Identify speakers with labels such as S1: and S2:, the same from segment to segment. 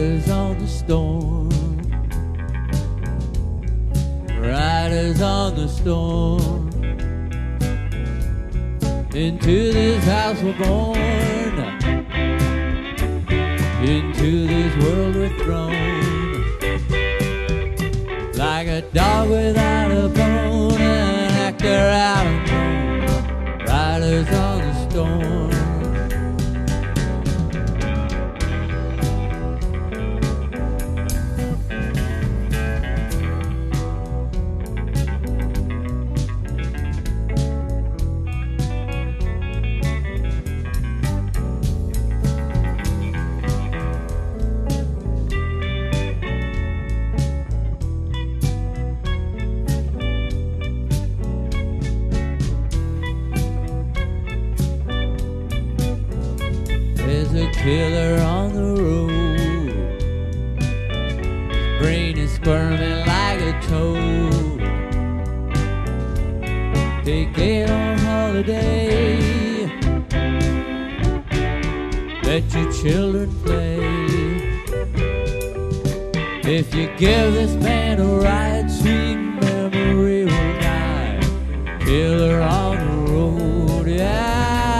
S1: Riders on the storm, riders on the storm. Into this house we're born, into this world we're thrown. Like a dog without a bone, an actor out alone. Riders on the storm. There's a killer on the road, his brain is squirming like a toad. Take it on holiday, let your children play. If you give this man a ride, sweet memory will die. Killer on the road, yeah.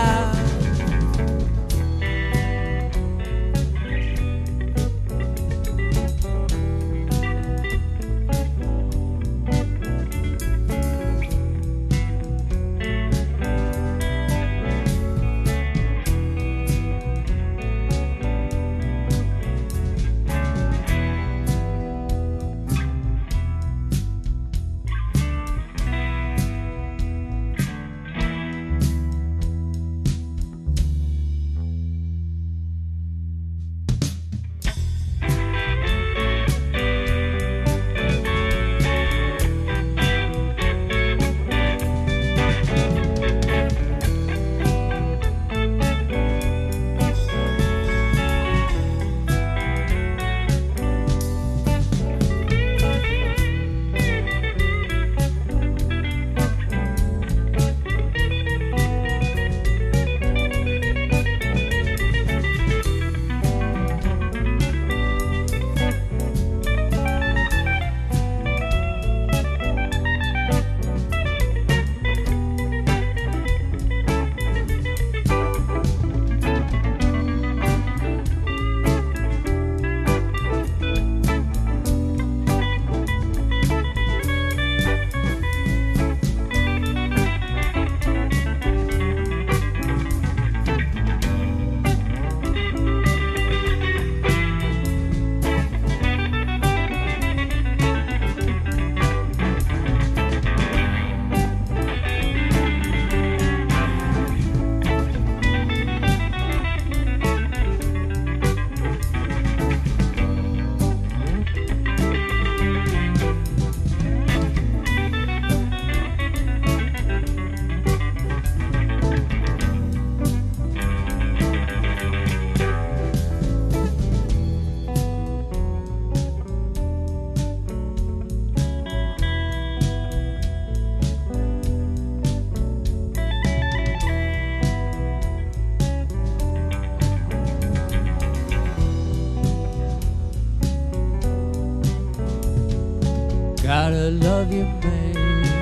S1: Gotta love you, man.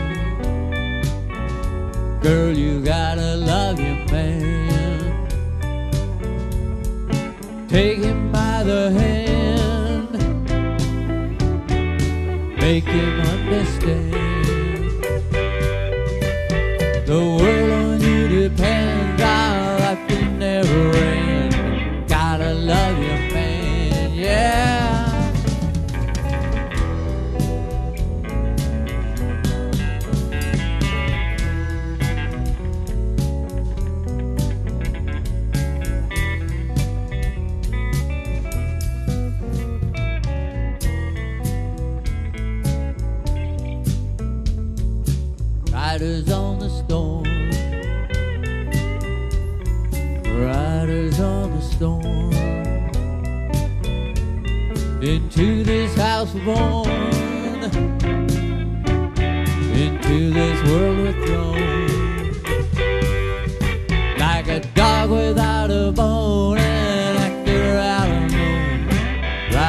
S1: Girl, you gotta love your man. Take him by the hand, make him understand. The world on you depends, our life will never end. Gotta love your man, yeah. Riders on the storm, riders on the storm. Into this house we're born, into this world we're thrown. Like a dog without a bone, an actor out alone.